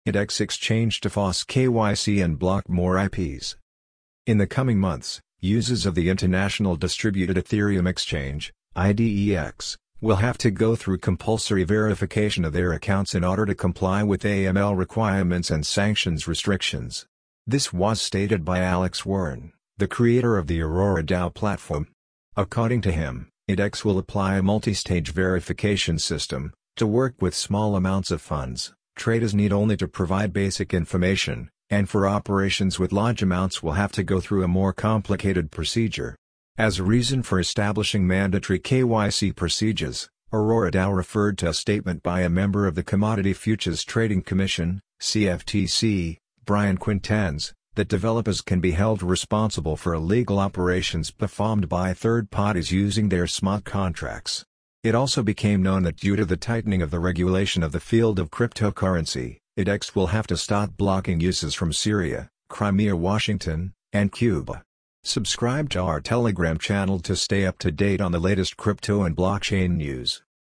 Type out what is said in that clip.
IDEX exchange to FOSS KYC and block more IPs. In the coming months, users of the International Distributed Ethereum Exchange, IDEX, will have to go through compulsory verification of their accounts in order to comply with AML requirements and sanctions restrictions. This was stated by Alex Warren, the creator of the Aurora DAO platform. According to him, IDEX will apply a multi-stage verification system. To work with small amounts of funds, traders need only to provide basic information, and for operations with large amounts will have to go through a more complicated procedure. As a reason for establishing mandatory KYC procedures, Aurora DAO referred to a statement by a member of the Commodity Futures Trading Commission, CFTC, Brian Quintanz, that developers can be held responsible for illegal operations performed by third parties using their smart contracts. It also became known that due to the tightening of the regulation of the field of cryptocurrency, IDEX will have to start blocking users from Syria, Crimea, Washington, and Cuba. Subscribe to our Telegram channel to stay up to date on the latest crypto and blockchain news.